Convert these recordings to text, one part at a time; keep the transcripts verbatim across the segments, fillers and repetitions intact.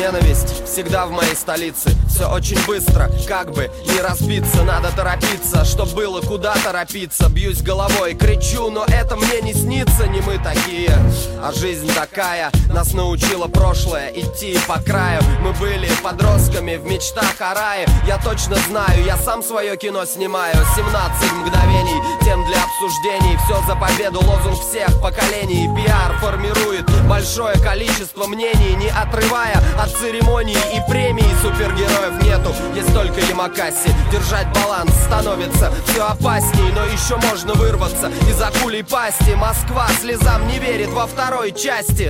Ненависть всегда в моей столице. Все очень быстро, как бы не разбиться. Надо торопиться, чтоб было куда торопиться. Бьюсь головой, кричу, но это мне не снится. Не мы такие, а жизнь такая. Нас научило прошлое идти по краю. Мы были подростками в мечтах о рае. Я точно знаю, я сам свое кино снимаю. семнадцать мгновений, тем для обсуждений. Все за победу, лозунг всех поколений. Пиар формирует большое количество мнений, не отрывая от церемонии и премий. Супергероев нету, есть только Ямакаси. Держать баланс становится все опасней, но еще можно вырваться из акулей пасти. Москва слезам не верит во второй части.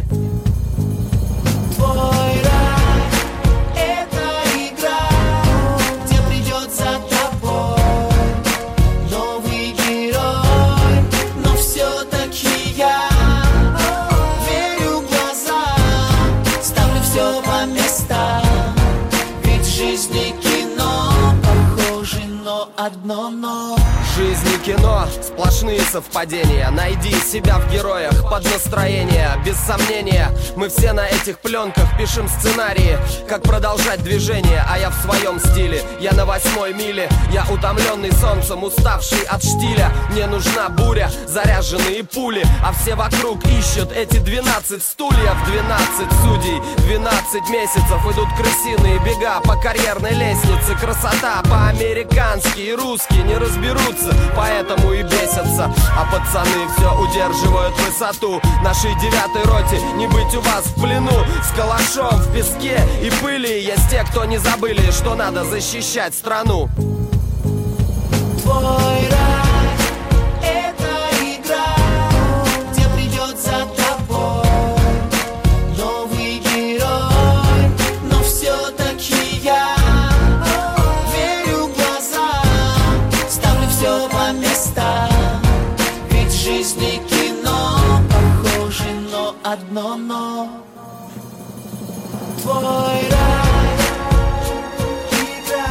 Твой рай — это игра, где придет за тобой новый герой, но все-таки я верю в глаза, ставлю все по местам, ведь в жизни кино похоже, но одно но. Жизнь и кино — сплошные совпадения. Найди себя в героях под настроение. Без сомнения, мы все на этих пленках пишем сценарии, как продолжать движение, а я в своем стиле. Я на восьмой миле, я утомленный солнцем, уставший от штиля. Мне нужна буря, заряженные пули, а все вокруг ищут эти двенадцать стульев. Двенадцать судей, двенадцать месяцев идут крысиные бега по карьерной лестнице. Красота по-американски и русски не разберутся, поэтому и бесятся. А пацаны все удерживают высоту. Нашей девятой роте не быть у вас в плену. С калашом в песке и пыли есть те, кто не забыли, что надо защищать страну. Твой рай — это игра, где придет за тобой новый герой, но все-таки я верю в глаза, ставлю все по местам, ведь в жизни кино похоже, но одно но. Твой рай — игра,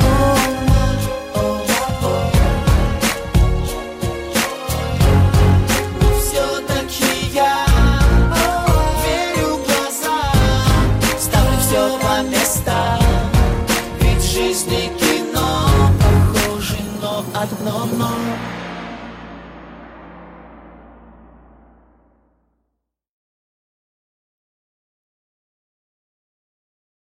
но все-таки я верю в глаза, ставлю все по местам, ведь в жизни кино похоже, но одно но.